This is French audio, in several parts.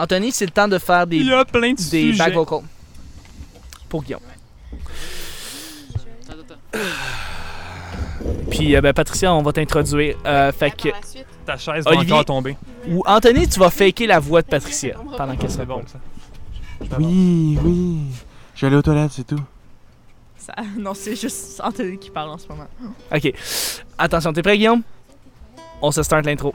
Anthony, c'est le temps de faire Il y a plein de des sujets. back vocals. Pour Guillaume. Puis, Patricia, on va t'introduire. Fait que, Ta chaise va Olivier. encore tomber. ou Anthony, tu vas faker la voix de Patricia pendant qu'elle se C'est bon, répond. ça. Oui. Je suis allé aux toilettes, c'est tout. Non, c'est juste Anthony qui parle en ce moment. Ok. Attention, t'es prêt, Guillaume? On se start l'intro.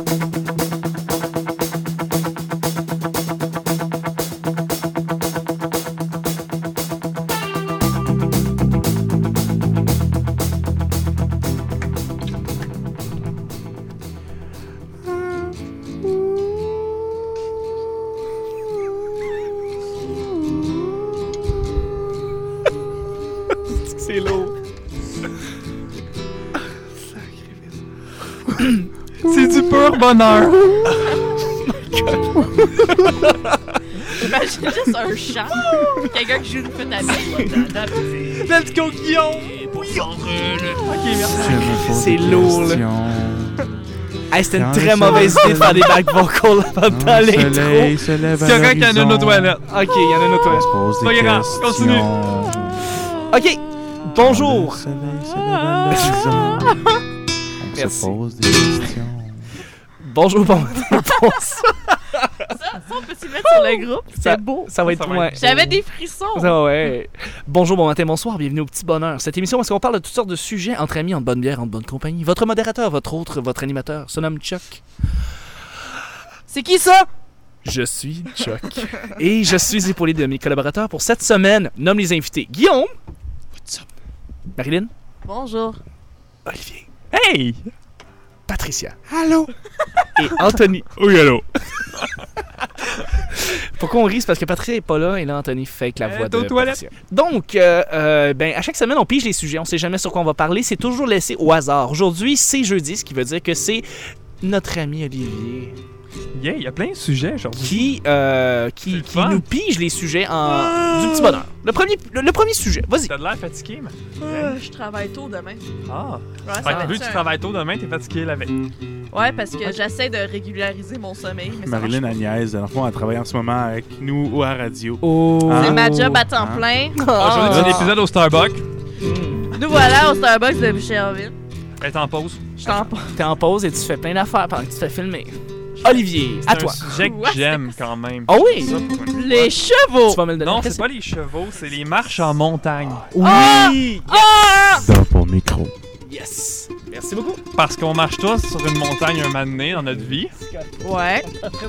C'est lourd. C'est du pur bonheur. Imagine juste un chant. Quelqu'un qui joue une flûte à bec. Let's go, Guillaume! Ok, merci. C'est lourd, là. Hey, c'était une très mauvaise idée de faire des back vocals avant dans Le l'intro. soleil se lève à C'est correct qu'il y en a une aux toilettes. Ok, il y en a une autre. On se pose Pas des grave, questions. continue. Ok, bonjour. Le soleil se lève à l'horizon. On Merci. se pose des questions. Bonjour, bon matin, bonsoir. Ça, on peut s'y mettre sur le groupe. Ça- C'est beau. Ça va être Ça va loin. être- J'avais des frissons. Ça, ouais. Bonjour, bon matin, bonsoir, bienvenue au Petit Bonheur. Cette émission où est-ce qu'on parle de toutes sortes de sujets entre amis, en bonne bière, en bonne compagnie. Votre modérateur, votre animateur se nomme Chuck. C'est qui ça? Je suis Chuck. Et je suis épaulé de mes collaborateurs pour cette semaine. Nomme les invités. Guillaume. What's up? Marilyn. Bonjour. Olivier. Hey! Patricia. Allô? Et Anthony. Oui, allô. Pourquoi on rit? C'est parce que Patricia est pas là et là, Anthony fake la voix Elle est aux de toilettes. Patricia. Donc, à chaque semaine, on pige les sujets. On sait jamais sur quoi on va parler. C'est toujours laissé au hasard. Aujourd'hui, c'est jeudi, ce qui veut dire que c'est notre ami Olivier Yeah, il y a plein de sujets aujourd'hui. qui le fun. nous pige les sujets du petit bonheur. Le premier sujet. Vas-y. T'as de l'air fatigué, mais. Je travaille tôt demain. Ah! Ouais, ça Fait va que vu être que tu ça. travailles tôt demain, t'es fatigué la veille. Ouais, parce que j'essaie de régulariser mon sommeil. Mais ça Marilyn marche Agnès, dans le fond, elle travaille en ce moment avec nous à la radio. Oh. pas. C'est Ah. ma job à temps Ah. plein. Aujourd'hui, c'est un épisode au Starbucks. Nous voilà au Starbucks de Boucherville. Elle est en pause. Je t'en pas. T'es en pause et tu fais plein d'affaires pendant que tu te fais filmer. Olivier, à C'est toi. un sujet Ouais, que j'aime quand même. Ah oui? Ça, pour une Les chevaux! Tu vas me le donner. Non, Qu'est-ce c'est pas les chevaux, c'est les marches en montagne. Oui! Dans ton micro. Yes! Merci beaucoup. Parce qu'on marche tous sur une montagne un moment donné dans notre vie. Ouais.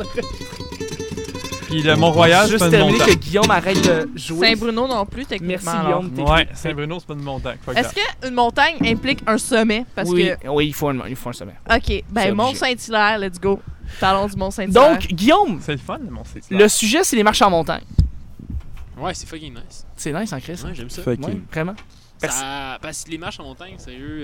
Puis le Mont-Royal, c'est Juste pas une terminer que montagne. Guillaume arrête de jouer. Saint-Bruno non plus, techniquement. Merci, alors. Guillaume. Ouais, Saint-Bruno, c'est pas une montagne. Fuck Est-ce that. qu'une montagne implique un sommet? Parce Oui, que. oui, il faut un sommet. Ok, C'est ben obligé. Mont-Saint-Hilaire, let's go. Parlons du Mont-Saint-Hilaire. Donc, Guillaume, C'est le fun, le Mont-Saint-Hilaire. le sujet, c'est les marches en montagne. Ouais, c'est fucking nice. C'est nice, en Chris. Ouais, j'aime ça. Fucking. Ouais, vraiment. Parce que les marches en montagne, sérieux,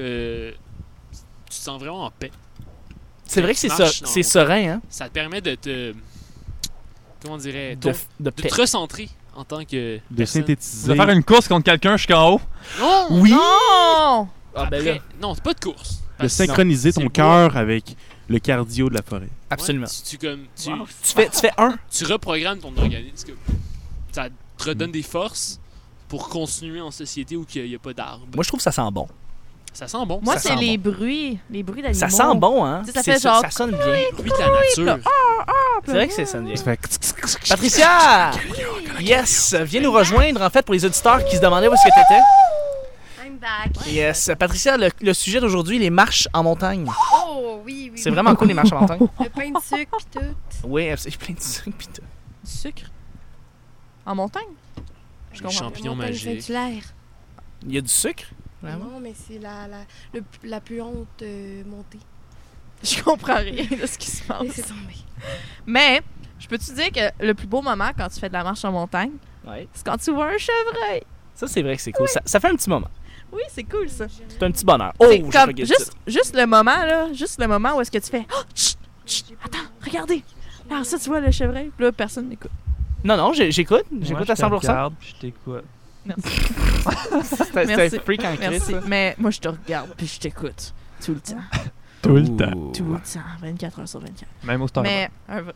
tu te sens vraiment en paix. C'est vrai que c'est marches dans- c'est serein, hein? Ça te permet de te. Comment on dirait De de paix. te recentrer en tant que. De personne. synthétiser. De faire une course contre quelqu'un jusqu'en haut. Non! Oui! Non! Ah, ben Après- là, non, c'est pas de course. De Parce que synchroniser c'est ton beau. cœur avec le cardio de la forêt. absolument. Ouais, tu Wow. Tu fais un. tu reprogrammes ton organisme. Ça te redonne des forces pour continuer en société où il n'y a pas d'arbres. Moi, je trouve que ça sent bon. Ça sent bon. Moi, Ça c'est sent les bruits d'animaux. Ça sent bon, hein? Tu sais, ça C'est fait genre- Ça sonne bien. Le bruit de la nature. C'est vrai que ça sonne bien. Ça fait... Patricia! Yes! Viens nous rejoindre, en fait, pour les auditeurs qui se demandaient où est-ce que t'étais. I'm back. Yes. Patricia, le sujet d'aujourd'hui, les marches en montagne. Oh, oui, oui. C'est vraiment cool, les marches en montagne. Le pain de sucre pis tout. Oui, c'est plein de sucre pis tout. Du sucre. En montagne? Je Les comprends. champignons Montagne magiques. Saint-Hilaire. Il y a du sucre? Vraiment? Non, mais c'est la plus honte montée. Je comprends rien de ce qui se Et passe. c'est tombé. Mais, je peux-tu dire que le plus beau moment quand tu fais de la marche en montagne, Ouais. c'est quand tu vois un chevreuil. Ça, c'est vrai que c'est cool. Ça fait un petit moment. Oui, c'est cool ça. C'est un petit bonheur. Oh, C'est j'ai comme forget juste le moment là, juste le moment où est-ce que tu fais oh, chut, chut, attends, regardez. Alors ça tu vois le chevreuil, puis là personne n'écoute. Non, j'écoute. Moi, J'écoute à je te 100%. regarde, puis je t'écoute. Merci. C'est Merci. un freak en Chris, Merci. ça. Mais moi je te regarde puis je t'écoute tout le temps. Tout le temps. Ouh. Tout le temps, 24 heures sur 24. Même au Starbucks. Mais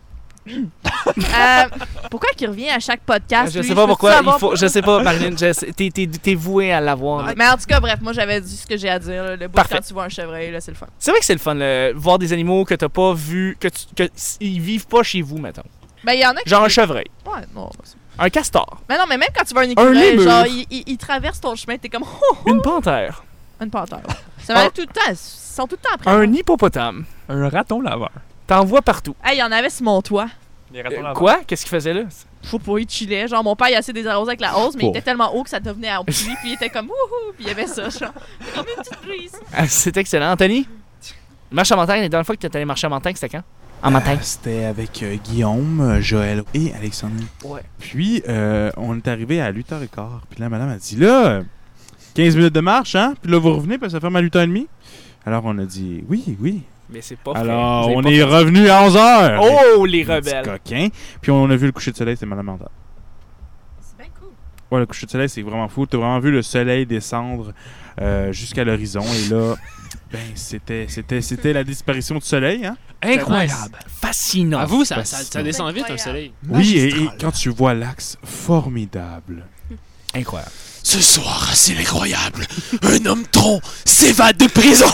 Pourquoi qu'il revient à chaque podcast? Je lui? sais pas peux-tu pourquoi. savoir Je sais pas, Marilyn. T'es voué à l'avoir. Mais en tout cas, bref, moi j'avais dit ce que j'ai à dire. Là. Le bout Parfait. quand tu vois un chevreuil, là, c'est le fun. C'est vrai que c'est le fun, voir des animaux que t'as pas vus, ils vivent pas chez vous, mettons. Ben, il y en a qui. Genre un chevreuil, Ouais, non. un castor, Mais non, mais même quand tu vois un écureuil, lémur. genre, il traverse ton chemin, t'es comme, oh, une panthère, une panthère. Ça m'arrive tout le temps. Ils sont tout le temps après. un moi. hippopotame. Un raton laveur. T'en vois partout. Hey, il y en avait sur mon toit. Les ratons laveurs. Quoi? Qu'est-ce qu'il faisait là? Je sais pas, il chillait. Genre, mon père, il a assez désarrosé avec la hausse, mais il Oh. était tellement haut que ça devenait en pluie, puis il était comme, wouhou, puis il y avait ça, genre, comme une petite brise. Ah, c'est excellent. Anthony? Marche en montagne, la dernière fois que t'es allé marcher en montagne, c'était quand? En montagne. C'était avec Guillaume, Joël et Alexandre. Ouais. Puis, on est arrivé à 8h15. Puis là, madame a dit, là, 15 minutes de marche, hein? Puis là, vous revenez, parce que ça ferme à 8h30. Alors, on a dit, oui. Mais c'est pas vrai. Alors, Vous avez on pas est fait- revenu à 11h. Oh, les Petit rebelles. coquin. Puis, on a vu le coucher de soleil, c'était malade mental. C'est bien cool. Ouais, le coucher de soleil, c'est vraiment fou. T'as vraiment vu le soleil descendre jusqu'à l'horizon. Et là, ben, c'était la disparition du soleil, hein? Incroyable. Fascinant. Avoue, ça Fascinant. descend vite un Incroyable. soleil. Oui, et quand tu vois l'axe, formidable. Incroyable. Ce soir, c'est l'incroyable. Un homme tronc s'évade de prison.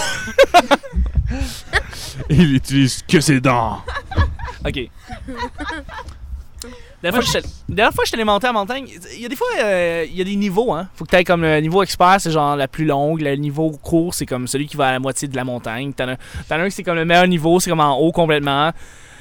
Il utilise que ses dents. OK. La dernière fois que je suis allé monter en montagne, il y a des fois, il y a des niveaux, hein. Faut que tu ailles comme le niveau expert, c'est genre la plus longue. Le niveau court, c'est comme celui qui va à la moitié de la montagne. T'en as un qui c'est comme le meilleur niveau, c'est comme en haut complètement.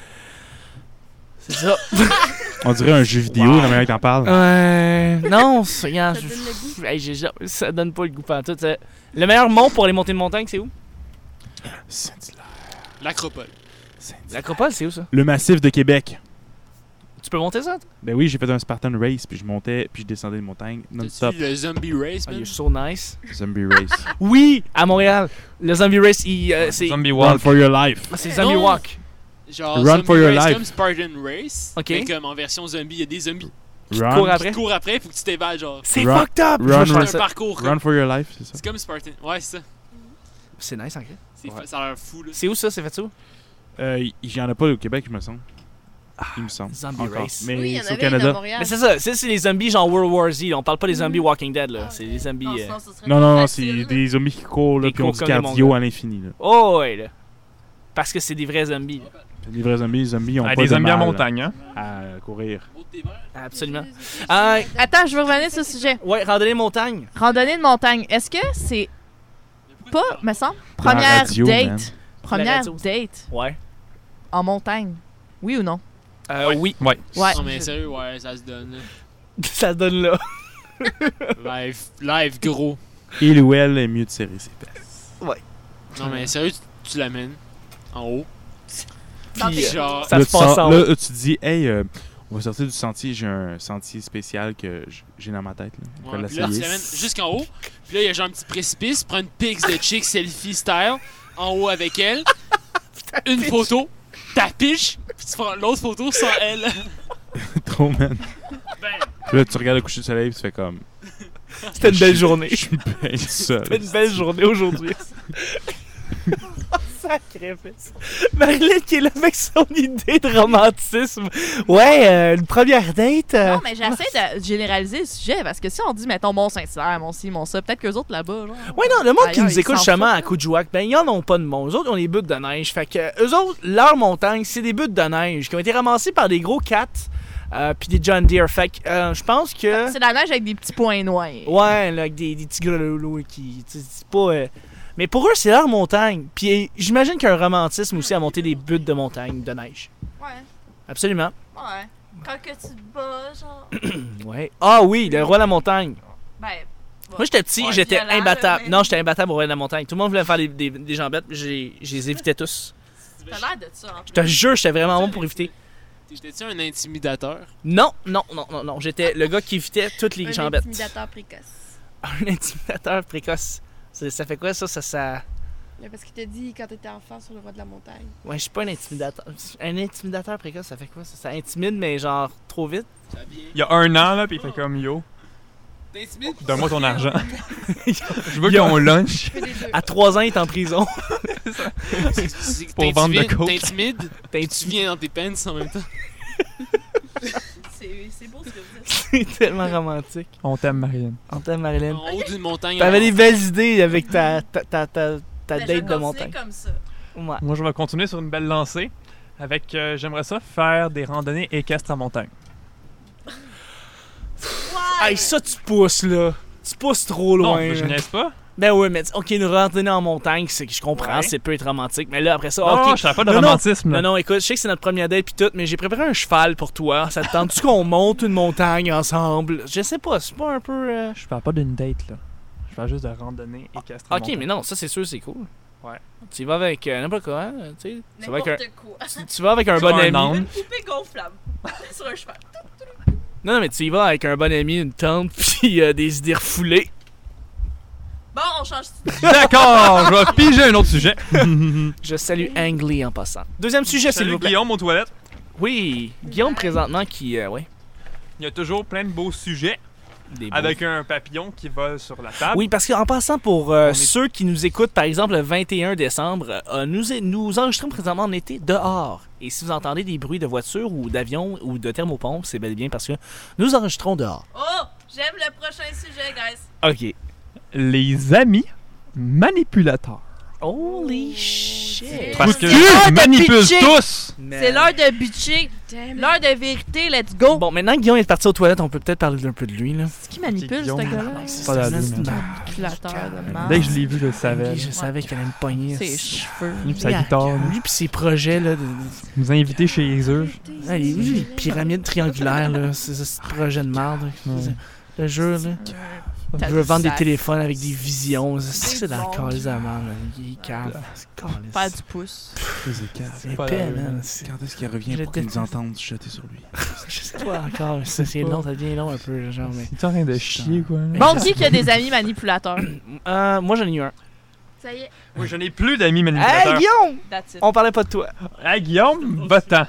C'est ça. On dirait un jeu vidéo, la manière que t'en parles. Non, regarde, Ça donne le goût. ça donne pas le goût pantoute. Le meilleur mont pour aller monter une montagne, c'est où? Saint-Hilaire. L'acropole. L'acropole, c'est où ça? Le massif de Québec. Tu peux monter ça? Ben oui, j'ai fait un Spartan Race, puis je montais, puis je descendais une montagne non-stop. T'as-tu vu le zombie race, Ah, man? il est so nice. Zombie Race. Oui, à Montréal. Le Zombie Race, c'est Zombie Run Walk. for your life. c'est Zombie Non. Walk. Genre, Run zombie for your race life. comme Spartan Race. Ok. Mais comme en version zombie, il y a des zombies Cours Run, après. qui courent après, faut que tu t'évades, genre. C'est Run- fucked up. run, Je vais run. faire C'est ça. un parcours. run for your life, c'est ça? C'est comme Spartan. Ouais, c'est ça. C'est nice, en fait. Ouais. Ça a l'air fou, là. C'est où ça? C'est fait ça où? Il y en a pas au Québec, il me semble. Il me semble. Zombie Encore. Race. Mais Oui, il y en c'est au avait une à Canada. Montréal. Mais c'est ça, c'est les zombies genre World War Z. On parle pas des zombies Walking Dead, là. C'est des zombies. Non, c'est des zombies qui courent, là, Des puis ont cours du comme des cardio Mongols. à l'infini. Là. Oh, ouais, là. Parce que c'est des vrais zombies. là. Les vrais zombies, les zombies ont Ah, pas des de zombies en mal montagne, hein? à courir. Absolument. Ah, Attends, je veux revenir sur ce sujet. ouais, randonnée montagne. Randonnée de montagne, est-ce que c'est pas, me semble, La première radio, date, man. première radio. date Ouais. en montagne? Oui ou non? Oui. Ouais. Ouais. Non, mais sérieux, ouais, ça se donne. là. Ça se donne là. Live, gros. Il ou elle est mieux de serrer ses fesses. Non, mais sérieux, tu l'amènes en haut. Puis, Genre, ça là, se passe en haut. là, tu te dis, hey, on va sortir du sentier. J'ai un sentier spécial que j'ai dans ma tête. Là. On va ouais, puis là, tu l'essayer. l'amènes jusqu'en haut. Puis là, il y a genre un petit précipice. Prends une pics de chick selfie style en haut avec elle. Une photo. T'affiches. Puis tu prends l'autre photo sans elle. Trop, man. Ben, Puis là, tu regardes le coucher de soleil, puis tu fais comme. C'était une belle journée. Je suis bien seul. C'était une belle journée aujourd'hui. Sacrifice. Marilyn qui est là avec son idée de romantisme. Ouais, une première date. Non, mais j'essaie de généraliser le sujet parce que si on dit, mettons, Mont-Saint-Hilaire, Mont-ci, Mont-ça, peut-être qu'eux autres là-bas, genre. Ouais, non, le monde qui Ailleurs, nous ils écoute s'en justement foutent, à Coudjouac, ben, ils en ont pas de monde. Eux autres, ont des buttes de neige. Fait que, eux autres, leur montagne, c'est des buttes de neige qui ont été ramassées par des gros cats puis des John Deere. Fait que, je pense que. C'est de la neige avec des petits points noirs. Ouais, là, avec des petits grelots qui. C'est pas. Mais pour eux, c'est leur montagne. Puis j'imagine qu'il y a un romantisme aussi à monter des buttes de montagne de neige. Ouais. Absolument. Ouais. Quand que tu te bats, genre. Ouais. Ah oui, le roi de la montagne. Ben. Moi, j'étais petit, Ouais, j'étais violent, imbattable. mais- Non, j'étais imbattable au roi de la montagne. Tout le monde voulait me faire des jambettes, puis je les évitais tous. T'as l'air de ça, en Je te jure, j'étais vraiment bon pour éviter. t'étais-tu un intimidateur? Non. J'étais le gars qui évitait toutes les Un jambettes. intimidateur précoce. Un intimidateur précoce. Ça fait quoi, ça? Là, parce qu'il t'a dit quand t'étais enfant sur le roi de la montagne. Ouais, je suis pas un intimidateur. Un intimidateur précoce, ça fait quoi, ça? Ça intimide, mais genre trop vite. Ça vient. Il y a 1 an, là, puis il fait comme yo, T'intimides? donne-moi ton argent. Je veux Yo. qu'on lunch. Fais les deux. À 3 ans, il est en prison. Pour vendre de coke. T'intimides, tu viens dans tes pants en même temps. c'est beau ce que vous dites. C'est tellement romantique. On t'aime, Marilyn. On t'aime, Marilyn. En haut d'une montagne. T'avais des belles idées avec ta Ben, je vais date de montagne. continuer comme ça. Ouais. Moi, je vais continuer sur une belle lancée avec, j'aimerais ça, faire des randonnées équestres en montagne. Hey, ça, tu pousses, là. Tu pousses trop Non, loin. je là. niaise pas. Ben ouais, mais ok, une randonnée en montagne, c'est que je comprends, Ouais. c'est peut être romantique. Mais là, après ça, Non, ok. je savais pas de Non, romantisme. là. Non, écoute, je sais que c'est notre première date pis tout, mais j'ai préparé un cheval pour toi. Ça te tente-tu qu'on monte une montagne ensemble? Je sais pas, c'est pas un peu... Je parle pas d'une date, là. Je parle juste de randonnée équestre en Ok, montagne. mais non, ça c'est sûr, c'est cool. Ouais. Tu y vas avec n'importe quoi, hein, tu sais. Tu vas avec N'importe quoi. tu vas avec un Sur bon un ami. âne. Une poupée gonflable sur un cheval. Non, mais tu y vas avec un bon ami, une tente, pis des idées refoulées. Bon, on change. D'accord, je vais piger un autre sujet. Je salue Ang Lee en passant. Deuxième sujet, s'il Salut vous plaît. Guillaume aux toilettes. Oui, Guillaume présentement qui, ouais, Il y a toujours plein de beaux sujets des beaux. avec un papillon qui vole sur la table. Oui, parce qu'en passant pour est- ceux qui nous écoutent, par exemple, le 21 décembre, nous enregistrons présentement en été dehors. Et si vous entendez des bruits de voitures ou d'avions ou de thermopompe, c'est bel et bien parce que nous enregistrons dehors. Oh, j'aime le prochain sujet, guys. OK. Les amis manipulateurs. Holy shit. Parce que C'est l'heure je de manipule pitcher. tous. C'est l'heure de bitcher. L'heure de vérité, let's go. Bon, maintenant que Guillaume est parti aux toilettes, on peut peut-être parler un peu de lui, là. C'est qui manipule, ce Guillaume. gars-là? C'est Pas d'allure, un man. Manipulateur de merde. Dès que je l'ai vu, je le savais. Je savais qu'elle allait me pogner. Ses cheveux. Lui pis sa guitare. là. Lui pis ses projets, là. Nous invités chez eux. Les pyramides triangulaires, là. Ce projet de merde. Ouais. Le jeu, là. T'as Je veux du vendre des sac. téléphones avec des visions. C'est dans bon. le calice de la merde, là. Il est calme. Faire du pouce. C'est pas épais, d'allure, man. man. C'est- Quand est-ce qu'il revient Je pour qu'il nous déteste. entende jeter sur lui? Je sais pas encore. C'est long, ça devient long un peu, là, genre. Mais... Il est en train de chier, quoi. Bon, qui a des amis manipulateurs? Moi, j'en ai eu un. Ça y est, Oui, je n'ai plus d'amis Hey, manipulateurs. Guillaume! that's it. On parlait pas de toi. Hey, Guillaume, va-t'en.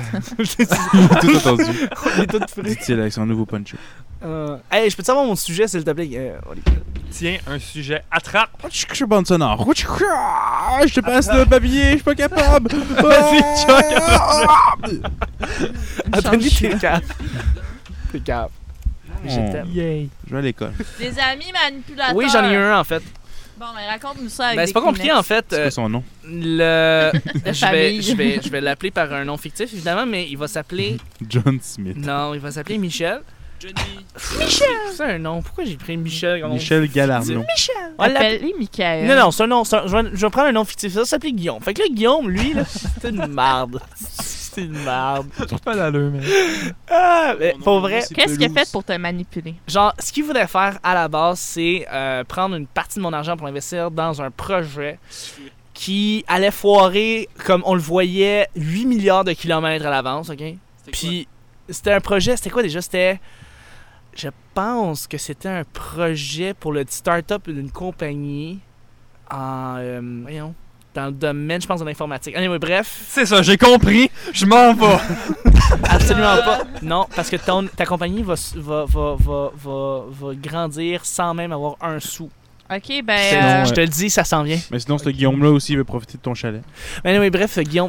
Tout entendu. On est tous frais. Dit-il avec son nouveau poncho. Hey, je peux te savoir mon sujet, s'il te plaît? Tiens, un sujet attrape. Je suis bande sonore. Je te passe le papier, je suis pas capable. Vas-y, tu vas capable. Attends-lui, t'es calme. T'es calme. Je Oh. t'aime. Yay. Je vais à l'école. Des amis manipulateurs. Oui, j'en ai eu un, en fait. Bon, mais raconte-nous ça avec Ben, des c'est pas compliqué, Kleenex. en fait. C'est quoi son nom? Le... famille. je vais l'appeler par un nom fictif, évidemment, mais il va s'appeler... John Smith. Non, il va s'appeler Michel. Johnny. C'est un nom. Pourquoi j'ai pris Michel comme nom Michel fictif? Galarno. On l'appelle- Appelle-les Michael. Non, non, c'est un nom. Je vais prendre un nom fictif. Ça s'appelait Guillaume. Fait que là, Guillaume, lui, là, c'était une marde. C'était une marde. C'est pas d'allure, mais. Ah, mais Mon nom, pour vrai, c'est Qu'est-ce qu'il a pelouse. fait pour te manipuler? genre, ce qu'il voulait faire à la base, c'est prendre une partie de mon argent pour investir dans un projet qui allait foirer, comme on le voyait, 8 milliards de kilomètres à l'avance, OK? C'était Puis, c'était un projet, c'était quoi déjà? C'était... Je pense que c'était un projet pour le start-up d'une compagnie en... voyons, dans le domaine, je pense, de l'informatique. Anyway, bref, C'est ça, j'ai compris. Je m'en vais. absolument pas. Non, parce que ta compagnie va grandir sans même avoir un sou. Ok, ben. Sinon, Je te le dis, ça s'en vient. Mais sinon, ce Guillaume-là aussi, il veut profiter de ton chalet. Mais anyway, bref, Guillaume...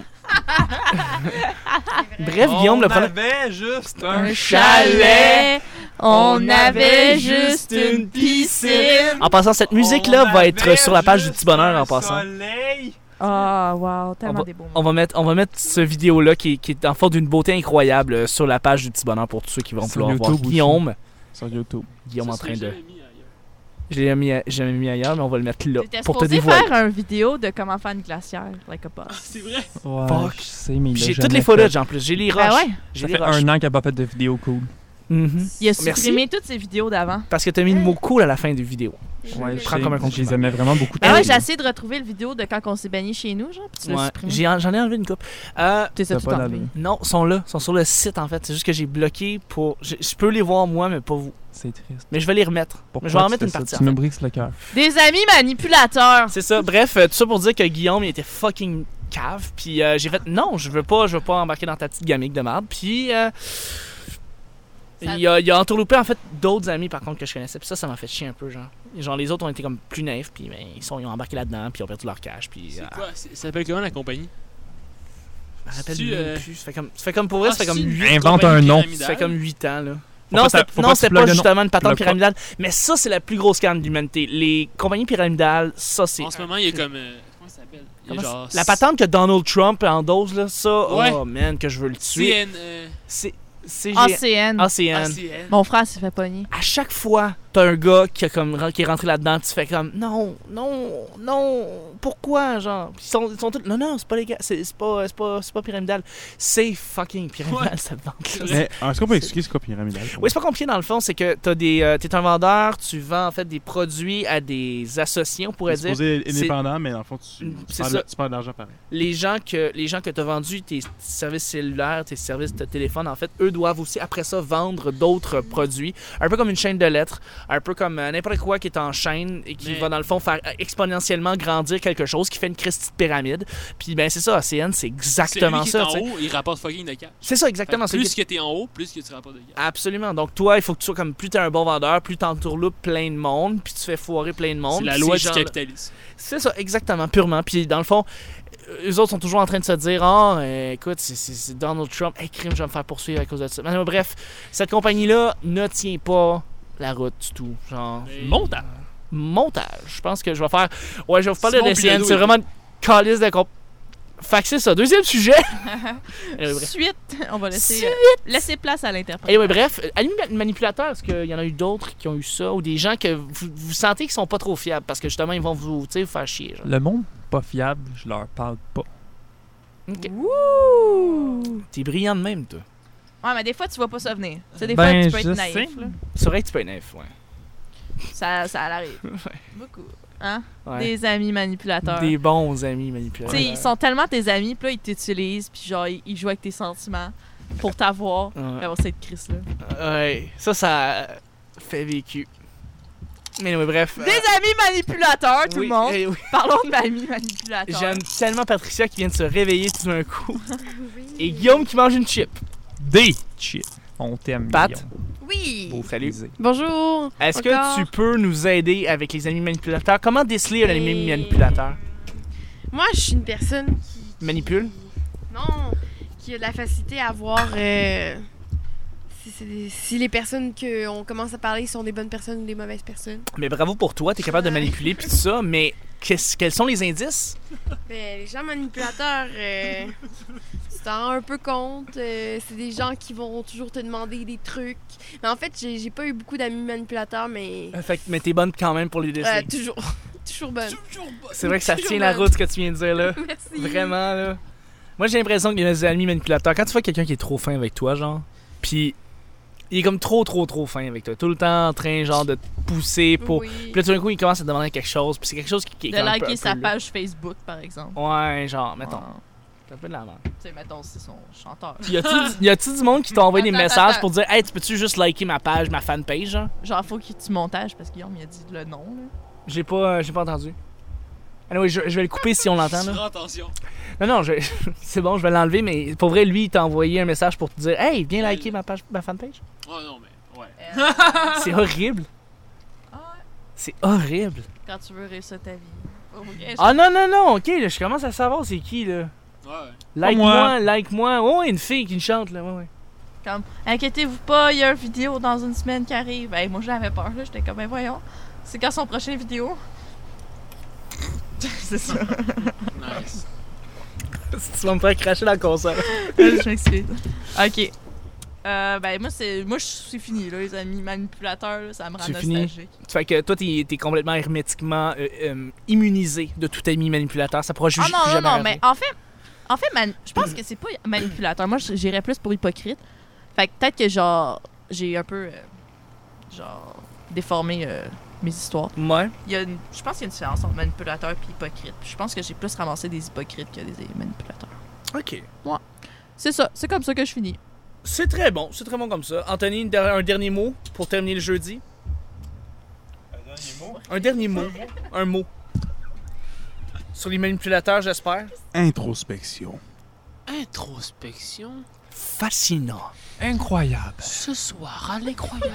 Bref, Guillaume, le On problème... avait juste un un chalet, on avait juste une piscine. En passant, cette musique-là va être sur la page du Petit Bonheur en passant. Soleil. Ah, wow, tellement des beaux mots. On va mettre ce vidéo-là qui est en forme d'une beauté incroyable sur la page du Petit Bonheur pour tous ceux qui vont Sur vouloir voir YouTube aussi. Guillaume. Sur YouTube. Guillaume en Ça, train c'est de... jamais mis ailleurs. Je l'ai jamais mis ailleurs, mais on va le mettre là T'étais pour te supposé dévoiler. faire une vidéo de comment faire une glacière, like a boss. C'est vrai. Ouais, Fuck. je sais, mais il Puis l'a j'ai jamais toutes les fait. footage en plus. J'ai les rushs. Ben ouais, J'ai Ça les fait rushs. 1 an qu'il n'a pas fait de vidéo cool. Mhm. il a Merci. supprimé toutes ses vidéos d'avant. Parce que t'as mis le mot cool à la fin des vidéos. Ouais, prends comme un je compliment. les aimais vraiment beaucoup. Ben ouais, trop. j'ai essayé de retrouver le vidéo de quand on s'est baigné chez nous, genre, puis tu l'as Ouais. supprimé. J'en ai enlevé une coupe. Tu Ça tout a pas enlevé. d'allure. Non, ils sont là. Ils sont sur le site en fait. C'est juste que j'ai bloqué pour. Je peux les voir moi, mais pas vous. C'est triste. Mais je vais les remettre. Pourquoi Mais je vais en tu mettre fais une ça? partie. en Tu me fait. brises le cœur. Des amis manipulateurs. C'est ça. Bref, tout ça pour dire que Guillaume, il était fucking cave. Puis j'ai fait non, je veux pas embarquer dans ta petite gamique de merde. Puis il a entourloupé en fait d'autres amis par contre que je connaissais. Puis ça m'a fait chier un peu, genre. Genre les autres ont été comme plus naïfs. Puis ben, ils ont embarqué là-dedans. Puis ils ont perdu leur cash. Puis C'est quoi? Ça s'appelle comment la compagnie? Je me rappelle Tu, même plus. Ça fait comme pour vrai, ça fait comme 8 Invente un nom. Ça fait comme 8 ans, là. Faut Non, pas c'était ta- faut non, pas c'était que tu pas plugues le nom. justement une patente Plug pas. pyramidale. Mais ça, c'est la plus grosse scam de l'humanité. Les compagnies pyramidales, ça, c'est... En ce moment, il y a comme. Comment ça s'appelle? Il y a Comment genre. La patente que Donald Trump en dose, là, ça, Ouais. oh man, que je veux le tuer. CN. C'est ACN. ACN. ACN. Mon frère s'est fait pogner. À chaque fois, t'as un gars qui est rentré là-dedans, tu fais comme non, pourquoi, genre? Puis ils sont tous, non, c'est pas légal, c'est pas pyramidal. C'est fucking pyramidal, Ouais. cette vente-là. Mais est-ce qu'on peut expliquer c'est quoi pyramidal? Oui, c'est pas compliqué dans le fond, c'est que t'es un vendeur, tu vends en fait des produits à des associés, on pourrait C'est dire. supposé indépendant, mais dans le fond, C'est ça. tu perds de l'argent pareil. Les gens que t'as vendu tes services cellulaires, tes services de téléphone, en fait, eux doivent aussi après ça vendre d'autres produits, un peu comme une chaîne de lettres, un peu comme n'importe quoi qui est en chaîne et qui Mais- va dans le fond faire exponentiellement grandir quelque chose, qui fait une Christie de pyramide. Puis ben c'est ça, ACN, c'est exactement Celui qui ça. est en tu sais. haut, il rapporte fucking de cash. C'est ça exactement. Fait que c'est plus que t'es en haut, plus que tu rapportes de cash. Absolument. Donc toi, il faut que tu sois comme plus t'es un bon vendeur, plus t'entourloupes plein de monde, puis tu fais foirer plein de monde. C'est la puis loi ces du gens-là- capitalisme. C'est ça, exactement, purement. Puis dans le fond, eux autres sont toujours en train de se dire ah, écoute, c'est Donald Trump, hey, crime, je vais me faire poursuivre à cause de ça. Mais bref, cette compagnie-là ne tient pas la route du tout. Genre, Mais- montage. Je pense que je vais faire. Ouais, je vais vous parler de Simon l'SCN. Bilodeau, C'est vraiment une calice de Fait que c'est ça. Deuxième sujet. Bref. Suite, on va laisser, laisser place à l'interprète. Et ouais, bref, amis manipulateurs, est-ce qu'il y en a eu d'autres qui ont eu ça ou des gens que vous sentez qu'ils sont pas trop fiables parce que justement ils vont vous faire chier? Genre. Le monde pas fiable, je leur parle pas. Ok. Ouh! T'es brillant de même, toi. Ouais, mais des fois, tu vas pas ça venir. Tu sais, des Ben, fois, tu peux je être naïf. sais. Là. C'est vrai que tu peux être naïf, ouais. Ça arrive. Ouais. Beaucoup. Hein? Ouais. Des amis manipulateurs. Des bons amis Tu manipulateurs. sais, ils sont tellement tes amis, puis là, ils t'utilisent, puis genre, ils jouent avec tes sentiments pour t'avoir. Puis Ouais. avoir cette crise-là. Ouais, ça fait vécu. Mais oui, bref. Des amis manipulateurs, tout oui, le monde. oui. Parlons de amis manipulateurs. J'aime tellement Patricia qui vient de se réveiller tout d'un coup. Et Guillaume qui mange une chip. Des shit. On t'aime, Pat. Guillaume. Oui. Beau Salut. plaisir. Bonjour. Est-ce Encore. que tu peux nous aider avec les amis manipulateurs? Comment déceler un ami manipulateur? Moi, je suis une personne qui... Manipule? Non, qui a de la facilité à voir si les personnes qu'on commence à parler sont des bonnes personnes ou des mauvaises personnes. Mais bravo pour toi, t'es capable de manipuler puis tout ça, mais quels sont les indices? Ben, les gens manipulateurs, tu t'en rends un peu compte. C'est des gens qui vont toujours te demander des trucs. Mais en fait, j'ai pas eu beaucoup d'amis manipulateurs, mais Mais t'es bonne quand même pour les déceler. toujours, toujours bonne. C'est vrai que ça toujours tient la bonne. route ce que tu viens de dire là. Merci. Vraiment là. Moi j'ai l'impression que les amis manipulateurs, quand tu vois quelqu'un qui est trop fin avec toi, genre, puis il est comme trop fin avec toi, tout le temps en train genre de te pousser pour. Oui. Puis là tout d'un coup il commence à te demander quelque chose, puis c'est quelque chose qui est De comme un peu- liker un peu sa lourd. page Facebook, par exemple. Ouais, genre, mettons. Ouais. C'est un peu de la merde. Tu sais, mettons, c'est son chanteur. Y a-tu du monde qui t'a envoyé des Attends, messages attends. pour dire hey, tu peux-tu juste liker ma page, ma fanpage, genre? Genre, faut que tu montages parce que Guillaume, il a dit le nom, là. J'ai pas entendu. Anyway, je vais le couper si on l'entend là. Fais attention. Non, c'est bon, je vais l'enlever, mais pour vrai, lui, il t'a envoyé un message pour te dire hey, viens liker ma fanpage. Oh non, mais ouais. C'est horrible. Ah ouais. C'est horrible. Quand tu veux réussir ta vie. Ok, Ah non, ok, là, je commence à savoir c'est qui là. Ouais. Like-moi. Oh, une fille qui me chante là, ouais. Comme, inquiétez-vous pas, il y a une vidéo dans une semaine qui arrive. Hey, moi, j'avais peur, là. J'étais comme, ben voyons. C'est quand son prochain vidéo? C'est ça. Nice. Tu vas me faire cracher la console. Je m'excuse. Ok. Ben, moi, c'est fini, là, les amis manipulateurs, là, ça me rend C'est fini? nostalgique. Fait que toi, t'es complètement hermétiquement immunisé de tout ami manipulateur. Ça pourra juste Ah plus jamais non, arriver. mais en fait, je pense que c'est pas manipulateur. Moi, j'irais plus pour hypocrite. Fait que peut-être que, genre, j'ai un peu, genre, déformé mes histoires. Ouais. Je pense qu'il y a une différence entre manipulateur et hypocrite. Puis je pense que j'ai plus ramassé des hypocrites que des manipulateurs. Ok. C'est ça, c'est comme ça que je finis. C'est très bon comme ça. Anthony, un dernier mot pour terminer le jeudi. Un dernier mot. Un mot. Sur les manipulateurs, j'espère. Introspection. Introspection. Fascinant. Incroyable. Ce soir à l'incroyable.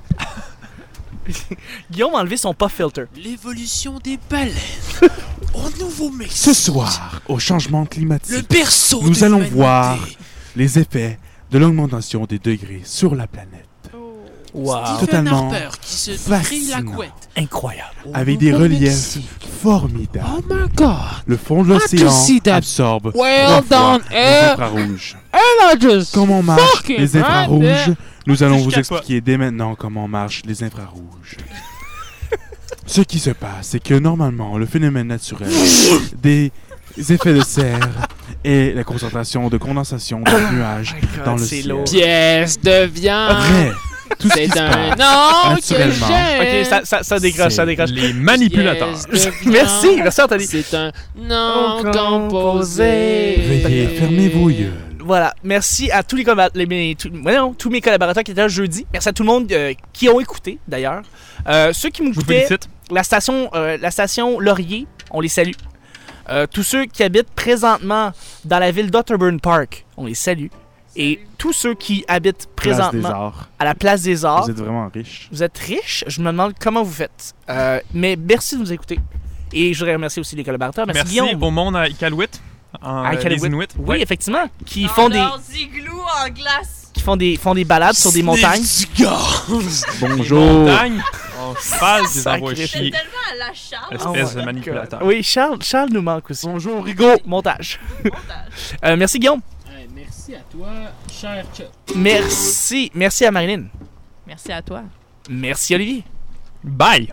Guillaume a enlevé son puff filter. L'évolution des baleines. On nouveau Mexique. Ce soir, au changement Le climatique, berceau nous de allons l'humanité. voir les effets de l'augmentation des degrés sur la planète. Wow. Stephen Totalement Harper qui se brille la fascinant. couette. Incroyable. Avec des nouveau reliefs Mexique. formidables. Oh my god. Le fond de l'océan to see that absorbe well 3 fois done, les eh? infrarouges. I just Comment marchent fucking les infrarouges? right Nous allons Je vous capote. expliquer dès maintenant comment marchent les infrarouges. Ce qui se passe, c'est que normalement, le phénomène naturel des effets de serre et la concentration de condensation de nuages dans le c'est ciel. lourd. pièce de viande. Mais, tout ce qui C'est se un passe, nom que naturellement. j'aime. Ok, ça décroche, ça décroche. Les manipulateurs. Pièce de viande. Merci Anthony. C'est un nom Nom composé. Veuillez fermer vos yeux. Voilà, merci à tous les tous mes collaborateurs qui étaient là jeudi. Merci à tout le monde qui ont écouté, d'ailleurs. Ceux qui Je vous m'écoutaient, félicite. la station Laurier, on les salue. Tous ceux qui habitent présentement dans la ville d'Otterburn Park, on les salue. Et tous ceux qui habitent Place des présentement arts. à la place des Arts, Vous êtes vraiment riches. vous êtes riches. Je me demande comment vous faites. Mais merci de nous écouter. Et je voudrais remercier aussi les collaborateurs. Merci, Guillaume. au monde à Iqaluit. À Les Iqaluit. Inuits. Oui, Ouais. effectivement. Qui font des, igloo en glace. qui font des balades sur des montagnes. Sniff du gaz. Les Bonjour. montagnes. On se passe des Sacré envois shit. chier. Tellement à la charge. Espèce Oh de my manipulateur. God. Oui, Charles nous manque aussi. Bonjour, Rigaud. Montage. Merci Guillaume. Ouais, merci à toi, cher Chuck. Merci à Marilyn. Merci à toi. Merci Olivier. Bye.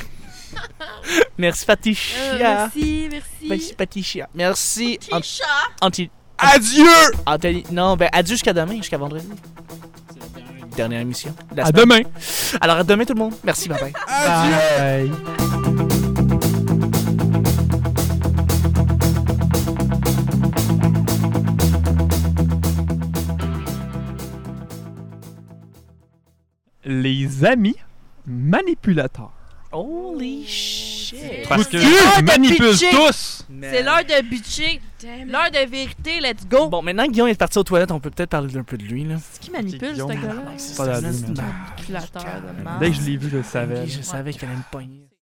Merci Patricia. Merci. Patricia. Merci Tisha. Adieu. Anthony. Non, ben adieu jusqu'à demain, jusqu'à vendredi. C'est la dernière. Dernière émission. de la À semaine. demain. Alors à demain tout le monde. Merci, bye bye. Bye. Les amis manipulateurs. Holy shit. Parce que l'heure je de manipule pitcher. tous. C'est l'heure de bitcher. L'heure de vérité. Let's go. Bon, maintenant que Guillaume est parti aux toilettes, on peut peut-être parler un peu de lui, là. C'est qui manipule, ce Guillaume. gars-là? Pas d'allure, man. Manipulateur de Dès que je l'ai vu, je le savais. Je savais qu'elle allait me pogner.